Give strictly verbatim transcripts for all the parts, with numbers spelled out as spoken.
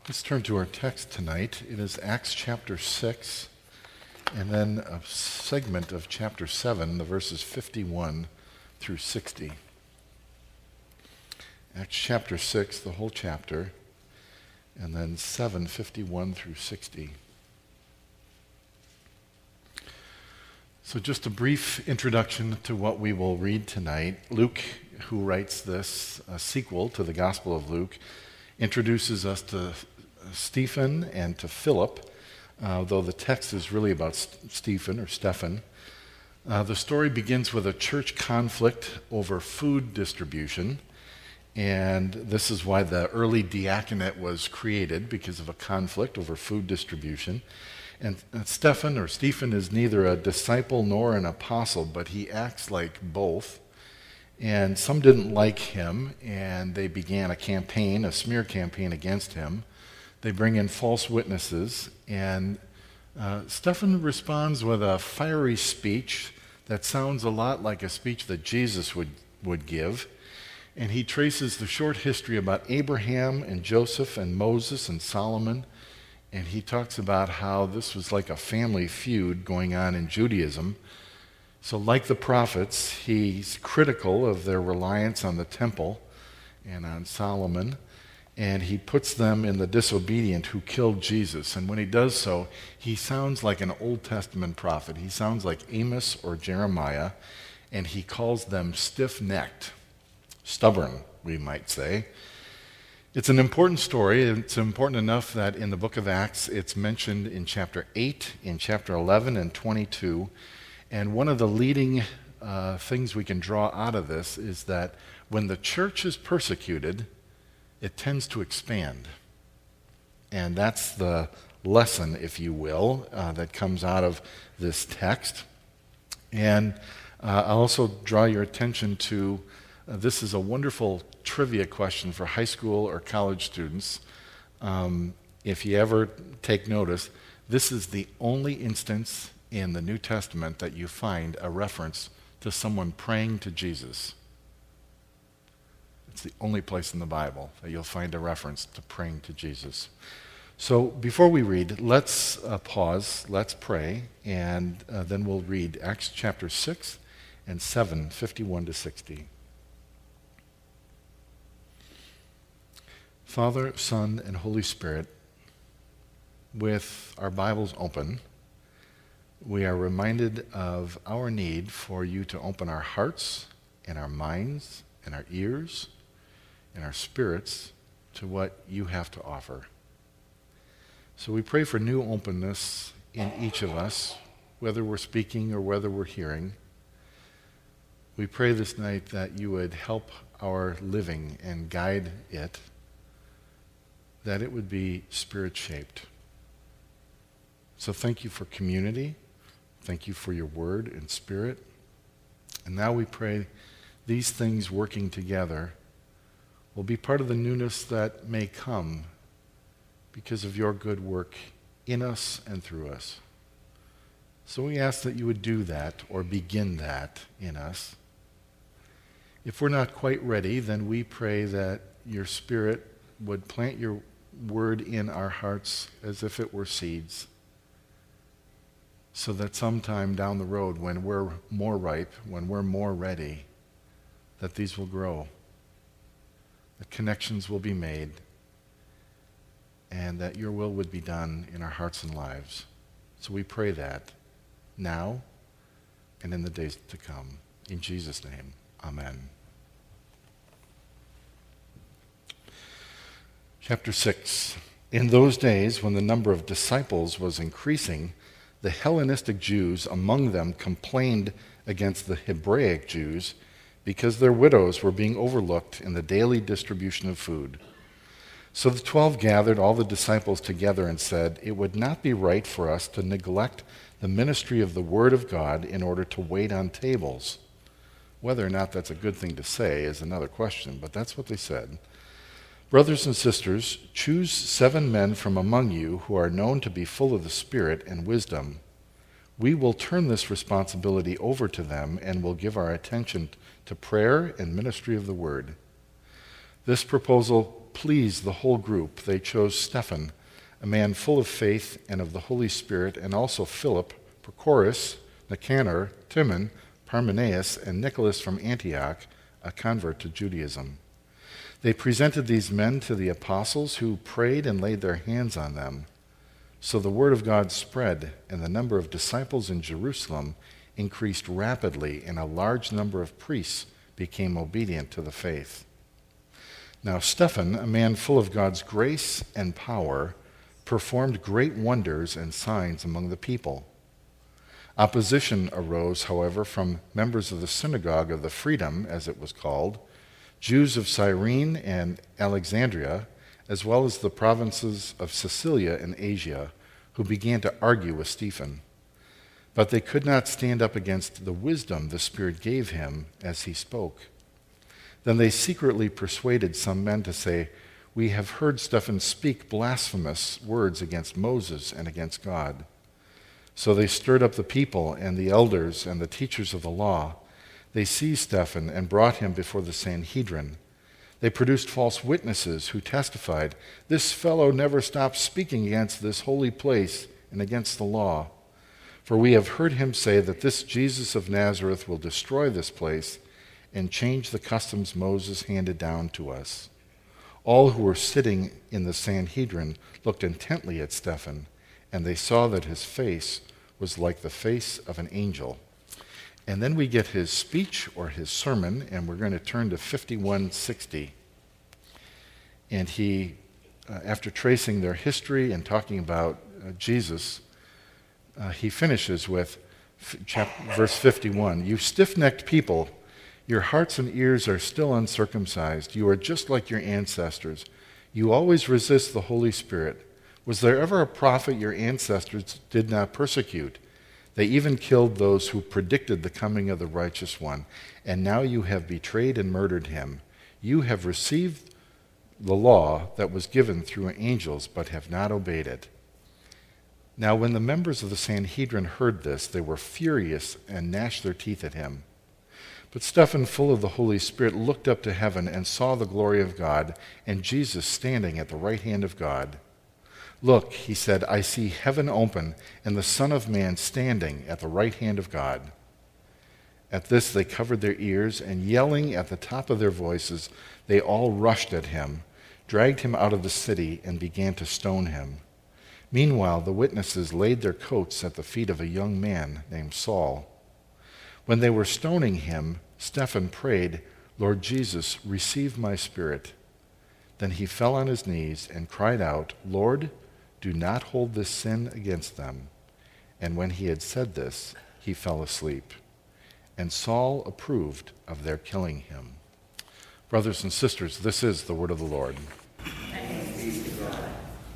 Let's turn to our text tonight. It is Acts chapter six, and then a segment of chapter seven, the verses fifty-one through sixty. Acts chapter six, the whole chapter, and then seven, fifty-one through sixty. So just a brief introduction to what we will read tonight. Luke, who writes this uh, sequel to the Gospel of Luke, introduces us to Stephen and to Philip, uh, though the text is really about St- Stephen or Stephen. Uh, the story begins with a church conflict over food distribution, and this is why the early diaconate was created, because of a conflict over food distribution. And uh, Stephen or Stephen is neither a disciple nor an apostle, but he acts like both. And some didn't like him, and they began a campaign, a smear campaign against him. They bring in false witnesses, and uh, Stephen responds with a fiery speech that sounds a lot like a speech that Jesus would, would give. And he traces the short history about Abraham and Joseph and Moses and Solomon, and he talks about how this was like a family feud going on in Judaism. So like the prophets, he's critical of their reliance on the temple and on Solomon, and he puts them in the disobedient who killed Jesus. And when he does so, he sounds like an Old Testament prophet. He sounds like Amos or Jeremiah, and he calls them stiff-necked, stubborn, we might say. It's an important story. It's important enough that in the book of Acts, it's mentioned in chapter eight, in chapter eleven, and twenty-two. And one of the leading uh, things we can draw out of this is that when the church is persecuted, it tends to expand. And that's the lesson, if you will, uh, that comes out of this text. And uh, I'll also draw your attention to, uh, this is a wonderful trivia question for high school or college students. Um, if you ever take notice, this is the only instance in the New Testament that you find a reference to someone praying to Jesus. It's the only place in the Bible that you'll find a reference to praying to Jesus. So before we read, let's uh, pause, let's pray, and uh, then we'll read Acts chapter six and seven, fifty-one to sixty. Father, Son, and Holy Spirit, with our Bibles open, we are reminded of our need for you to open our hearts and our minds and our ears and our spirits to what you have to offer. So we pray for new openness in each of us, whether we're speaking or whether we're hearing. We pray this night that you would help our living and guide it, that it would be spirit-shaped. So thank you for community. Thank you for your word and spirit. And now we pray these things working together will be part of the newness that may come because of your good work in us and through us. So we ask that you would do that or begin that in us. If we're not quite ready, then we pray that your Spirit would plant your word in our hearts as if it were seeds, so that sometime down the road, when we're more ripe, when we're more ready, that these will grow, that connections will be made, and that your will would be done in our hearts and lives. So we pray that now and in the days to come. In Jesus' name, amen. Chapter six. In those days, when the number of disciples was increasing, the Hellenistic Jews among them complained against the Hebraic Jews because their widows were being overlooked in the daily distribution of food. So the twelve gathered all the disciples together and said, "It would not be right for us to neglect the ministry of the Word of God in order to wait on tables." Whether or not that's a good thing to say is another question, but that's what they said. "Brothers and sisters, choose seven men from among you who are known to be full of the Spirit and wisdom. We will turn this responsibility over to them and will give our attention to prayer and ministry of the word." This proposal please the whole group, they chose Stephen, a man full of faith and of the Holy Spirit, and also Philip, Prochorus, Nicanor, Timon, Parmenaeus, and Nicholas from Antioch, a convert to Judaism. They presented these men to the apostles, who prayed and laid their hands on them. So the word of God spread, and the number of disciples in Jerusalem increased rapidly, and a large number of priests became obedient to the faith. Now Stephen, a man full of God's grace and power, performed great wonders and signs among the people. Opposition arose, however, from members of the synagogue of the Freedom, as it was called, Jews of Cyrene and Alexandria, as well as the provinces of Cilicia and Asia, who began to argue with Stephen. But they could not stand up against the wisdom the Spirit gave him as he spoke. Then they secretly persuaded some men to say, "We have heard Stephen speak blasphemous words against Moses and against God." So they stirred up the people and the elders and the teachers of the law. They seized Stephen and brought him before the Sanhedrin. They produced false witnesses who testified, "This fellow never stops speaking against this holy place and against the law. For we have heard him say that this Jesus of Nazareth will destroy this place and change the customs Moses handed down to us." All who were sitting in the Sanhedrin looked intently at Stephen, and they saw that his face was like the face of an angel. And then we get his speech or his sermon, and we're going to turn to fifty-one sixty. And he, uh, after tracing their history and talking about uh, Jesus, uh, he finishes with f- chap- verse fifty-one. "You stiff-necked people, your hearts and ears are still uncircumcised. You are just like your ancestors. You always resist the Holy Spirit. Was there ever a prophet your ancestors did not persecute? They even killed those who predicted the coming of the righteous one, and now you have betrayed and murdered him. You have received the law that was given through angels, but have not obeyed it." Now when the members of the Sanhedrin heard this, they were furious and gnashed their teeth at him. But Stephen, full of the Holy Spirit, looked up to heaven and saw the glory of God and Jesus standing at the right hand of God. "Look," he said, "I see heaven open and the Son of Man standing at the right hand of God." At this they covered their ears, and yelling at the top of their voices, they all rushed at him, dragged him out of the city, and began to stone him. Meanwhile, the witnesses laid their coats at the feet of a young man named Saul. When they were stoning him, Stephen prayed, "Lord Jesus, receive my spirit." Then he fell on his knees and cried out, "Lord, do not hold this sin against them." And when he had said this, he fell asleep. And Saul approved of their killing him. Brothers and sisters, this is the word of the Lord. Thanks be to God.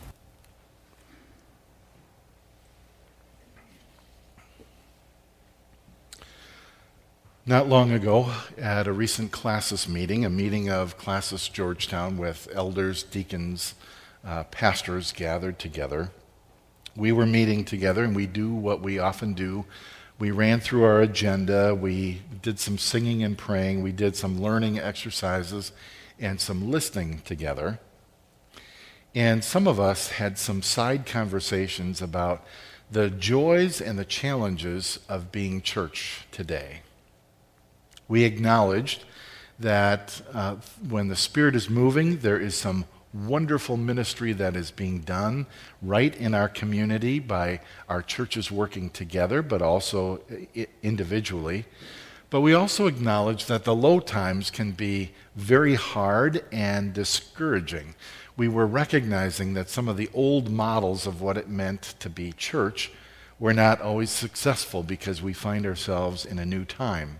Not long ago, at a recent classis meeting, a meeting of Classis Georgetown with elders, deacons, uh, pastors gathered together, we were meeting together, and we do what we often do. We ran through our agenda, we did some singing and praying, we did some learning exercises, and some listening together. And some of us had some side conversations about the joys and the challenges of being church today. We acknowledged that uh, when the Spirit is moving, there is some wonderful ministry that is being done right in our community by our churches working together, but also individually. But we also acknowledge that the low times can be very hard and discouraging. We were recognizing that some of the old models of what it meant to be church were not always successful because we find ourselves in a new time.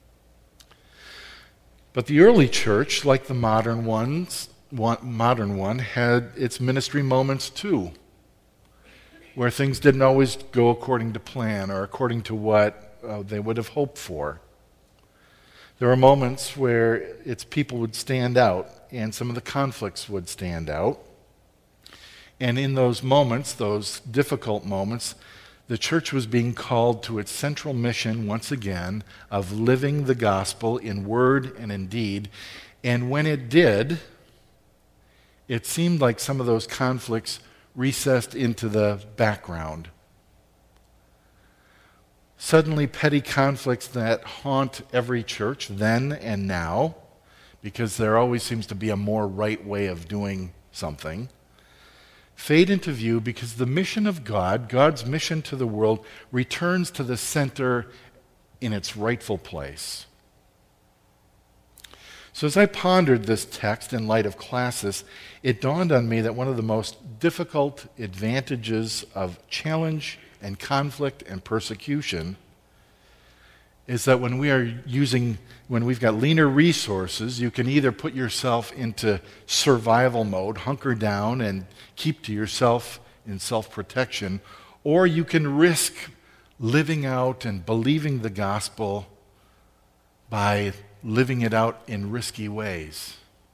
But the early church, like the modern ones, one, modern one, had its ministry moments too, where things didn't always go according to plan or according to what uh, they would have hoped for. There were moments where its people would stand out, and some of the conflicts would stand out. And in those moments, those difficult moments, the church was being called to its central mission once again of living the gospel in word and in deed. And when it did, it seemed like some of those conflicts recessed into the background. Suddenly, petty conflicts that haunt every church then and now, because there always seems to be a more right way of doing something, fade into view because the mission of God, God's mission to the world, returns to the center in its rightful place. So as I pondered this text in light of Classis, it dawned on me that one of the most difficult advantages of challenge and conflict and persecution is that when we are using, when we've got leaner resources, you can either put yourself into survival mode, hunker down and keep to yourself in self-protection, or you can risk living out and believing the gospel by living it out in risky ways.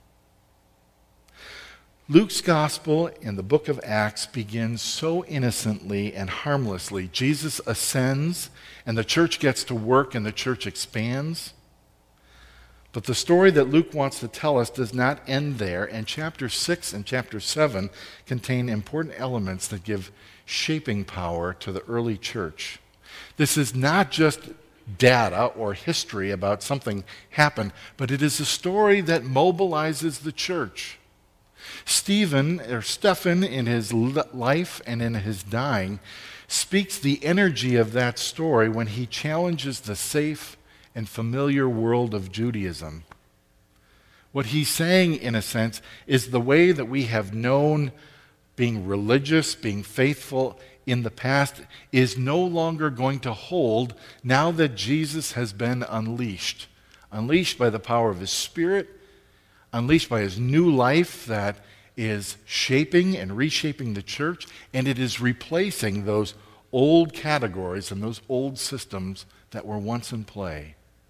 Luke's gospel in the book of Acts begins so innocently and harmlessly. Jesus ascends, and the church gets to work, and the church expands. But the story that Luke wants to tell us does not end there, and chapter six and chapter seven contain important elements that give shaping power to the early church. This is not just data or history about something happened, but it is a story that mobilizes the church. Stephen, or Stephen, in his life and in his dying, speaks the energy of that story when he challenges the safe and familiar world of Judaism. What he's saying, in a sense, is the way that we have known being religious, being faithful in the past, is no longer going to hold now that Jesus has been unleashed. Unleashed by the power of his Spirit, unleashed by his new life that is shaping and reshaping the church, and it is replacing those old categories and those old systems that were once in play.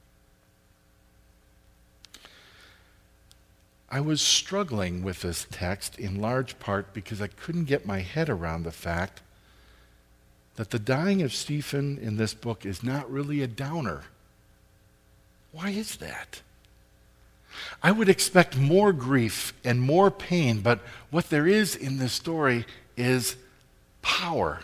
I was struggling with this text in large part because I couldn't get my head around the fact that the dying of Stephen in this book is not really a downer. Why is that? I would expect more grief and more pain, but what there is in this story is power.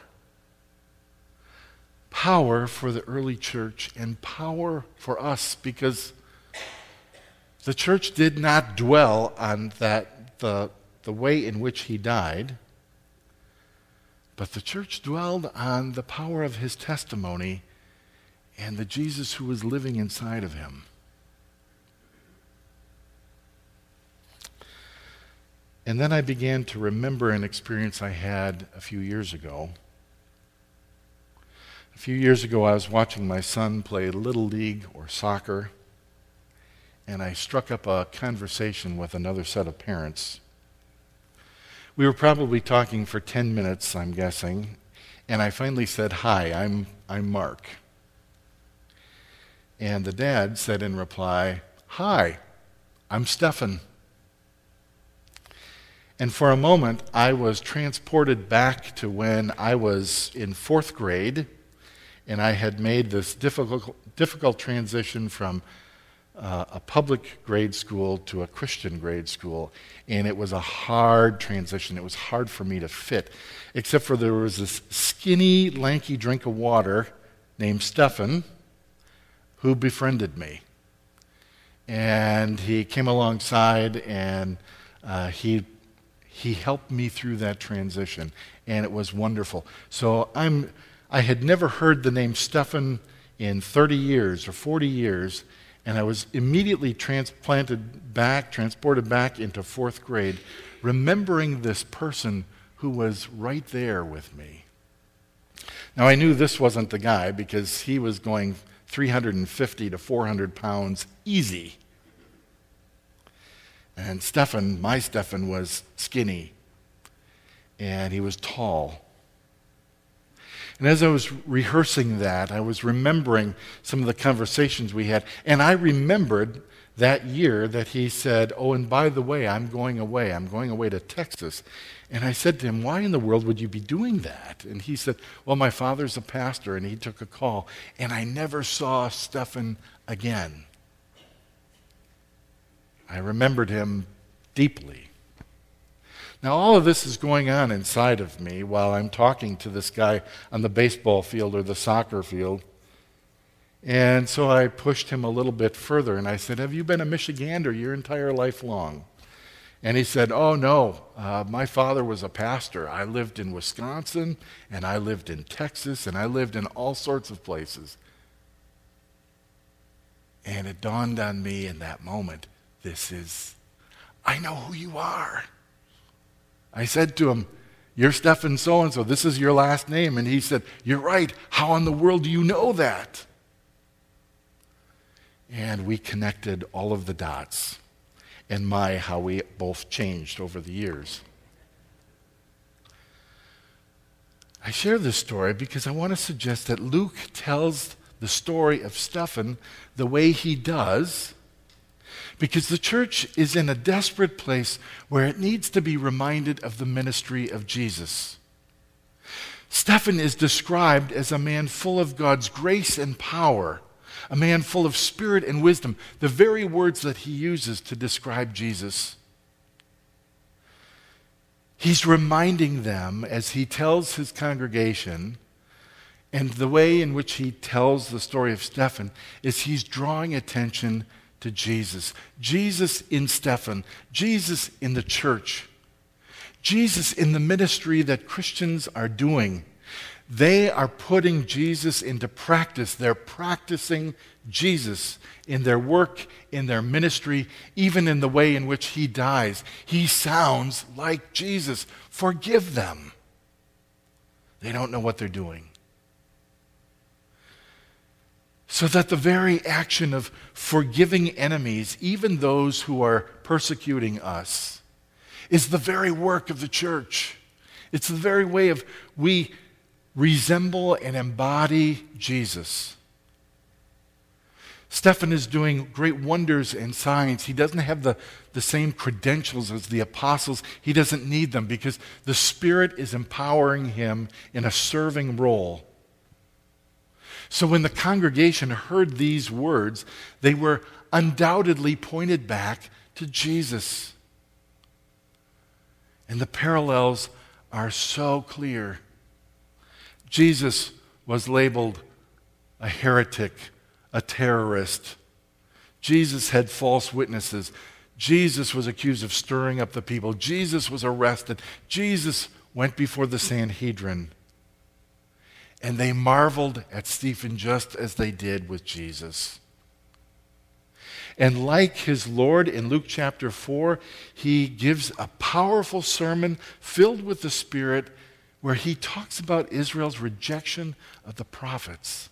Power for the early church and power for us, because the church did not dwell on that the, the way in which he died, but the church dwelled on the power of his testimony and the Jesus who was living inside of him. And then I began to remember an experience I had a few years ago. A few years ago, I was watching my son play Little League or soccer, and I struck up a conversation with another set of parents. We were probably talking for ten minutes, I'm guessing, and I finally said, "Hi, I'm, I'm Mark." And the dad said in reply, "Hi, I'm Stephen." And for a moment, I was transported back to when I was in fourth grade, and I had made this difficult, difficult transition from uh, a public grade school to a Christian grade school. And it was a hard transition. It was hard for me to fit, except for there was this skinny, lanky drink of water named Stephen who befriended me. And he came alongside, and uh, he He helped me through that transition, and it was wonderful. So I'm, I had never heard the name Stephen in thirty years or forty years, and I was immediately transplanted back, transported back into fourth grade, remembering this person who was right there with me. Now I knew this wasn't the guy because he was going three hundred fifty to four hundred pounds easy. And Stephen, my Stephen, was skinny, and he was tall. And as I was rehearsing that, I was remembering some of the conversations we had, and I remembered that year that he said, "Oh, and by the way, I'm going away. I'm going away to Texas." And I said to him, "Why in the world would you be doing that?" And he said, "Well, my father's a pastor, and he took a call." And I never saw Stephen again. I remembered him deeply. Now, all of this is going on inside of me while I'm talking to this guy on the baseball field or the soccer field. And so I pushed him a little bit further, and I said, have you been a Michigander your entire life long? And he said, oh, no, uh, my father was a pastor. I lived in Wisconsin, and I lived in Texas, and I lived in all sorts of places. And it dawned on me in that moment, this is, I know who you are. I said to him, you're Stephen so-and-so, this is your last name. And he said, you're right, how in the world do you know that? And we connected all of the dots. And my, how we both changed over the years. I share this story because I want to suggest that Luke tells the story of Stephen the way he does, because the church is in a desperate place where it needs to be reminded of the ministry of Jesus. Stephen is described as a man full of God's grace and power, a man full of spirit and wisdom, the very words that he uses to describe Jesus. He's reminding them as he tells his congregation, and the way in which he tells the story of Stephen is he's drawing attention to Jesus. Jesus in Stephen, Jesus in the church, Jesus in the ministry that Christians are doing. They are putting Jesus into practice. They're practicing Jesus in their work, in their ministry, even in the way in which he dies. He sounds like Jesus. Forgive them. They don't know what they're doing. So that the very action of forgiving enemies, even those who are persecuting us, is the very work of the church. It's the very way of we resemble and embody Jesus. Stephen is doing great wonders and signs. He doesn't have the, the same credentials as the apostles. He doesn't need them because the Spirit is empowering him in a serving role. So when the congregation heard these words, they were undoubtedly pointed back to Jesus. And the parallels are so clear. Jesus was labeled a heretic, a terrorist. Jesus had false witnesses. Jesus was accused of stirring up the people. Jesus was arrested. Jesus went before the Sanhedrin. And they marveled at Stephen just as they did with Jesus. And like his Lord in Luke chapter four, he gives a powerful sermon filled with the Spirit where he talks about Israel's rejection of the prophets.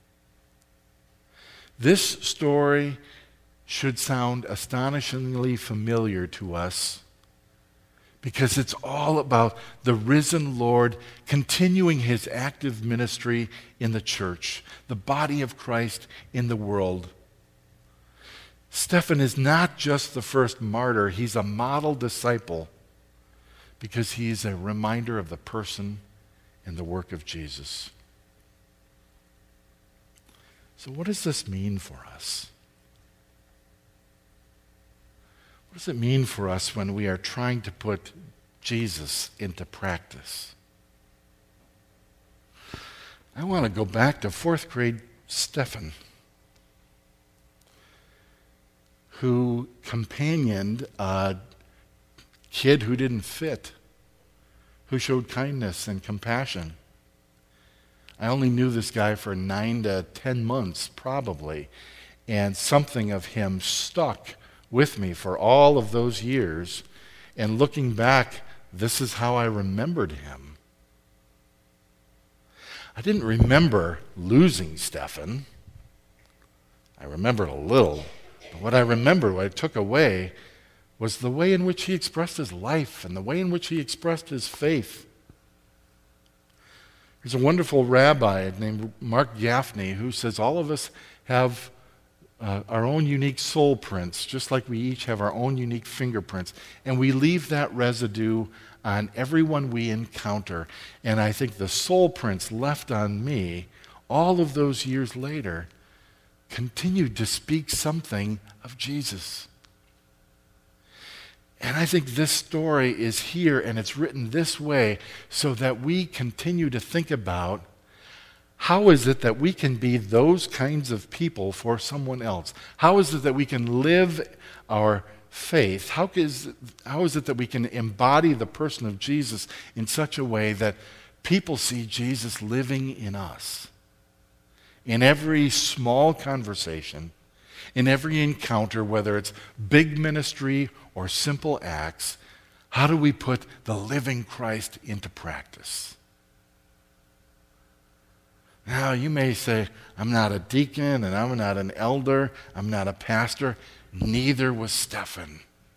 This story should sound astonishingly familiar to us because it's all about the risen Lord continuing his active ministry in the church, the body of Christ in the world. Stephen is not just the first martyr, he's a model disciple because he's a reminder of the person and the work of Jesus. So what does this mean for us? What does it mean for us when we are trying to put Jesus into practice? I want to go back to fourth grade Stephen, who companioned a kid who didn't fit, who showed kindness and compassion. I only knew this guy for nine to ten months, probably, and something of him stuck with me for all of those years. And looking back, this is how I remembered him. I didn't remember losing Stephen. I remembered a little. But what I remembered, what I took away, was the way in which he expressed his life and the way in which he expressed his faith. There's a wonderful rabbi named Mark Gaffney who says all of us have uh, our own unique soul prints, just like we each have our own unique fingerprints, and we leave that residue on everyone we encounter. And I think the soul prints left on me all of those years later continued to speak something of Jesus. And I think this story is here, and it's written this way so that we continue to think about how is it that we can be those kinds of people for someone else? How is it that we can live our faith? How is, how is it that we can embody the person of Jesus in such a way that people see Jesus living in us? In every small conversation, in every encounter, whether it's big ministry or simple acts, how do we put the living Christ into practice? Now, you may say, I'm not a deacon and I'm not an elder, I'm not a pastor. Neither was Stephen.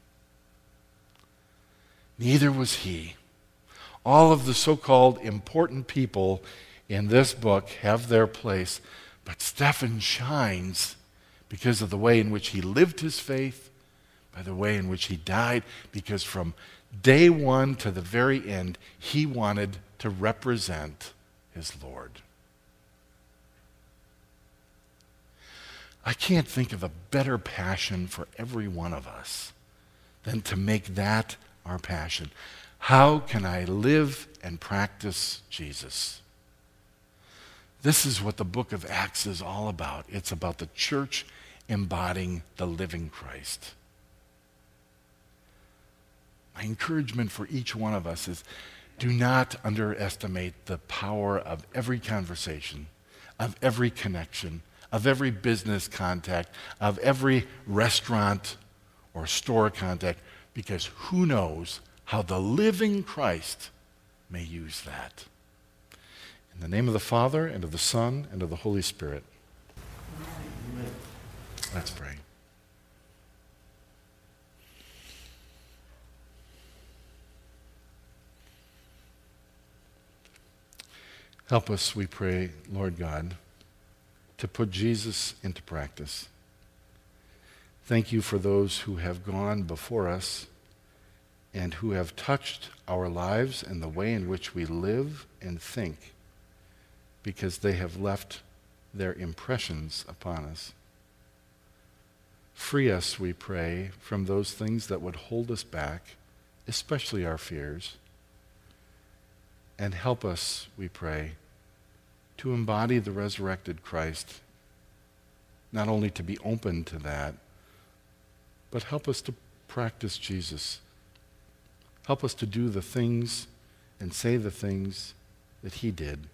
Neither was he. All of the so-called important people in this book have their place, but Stephen shines because of the way in which he lived his faith, by the way in which he died, because from day one to the very end, he wanted to represent his Lord. I can't think of a better passion for every one of us than to make that our passion. How can I live and practice Jesus? This is what the book of Acts is all about. It's about the church embodying the living Christ. My encouragement for each one of us is do not underestimate the power of every conversation, of every connection, of every business contact, of every restaurant or store contact, because who knows how the living Christ may use that. In the name of the Father, and of the Son, and of the Holy Spirit. Amen. Let's pray. Help us, we pray, Lord God, to put Jesus into practice. Thank you for those who have gone before us and who have touched our lives and the way in which we live and think, because they have left their impressions upon us. Free us, we pray, from those things that would hold us back, especially our fears, and help us, we pray, to embody the resurrected Christ, not only to be open to that, but help us to practice Jesus. Help us to do the things and say the things that he did.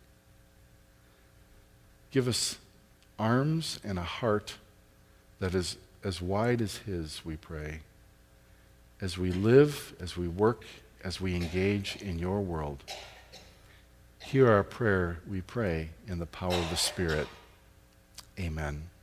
Give us arms and a heart that is as wide as his, we pray, as we live, as we work, as we engage in your world. Hear our prayer, we pray, in the power of the Spirit. Amen.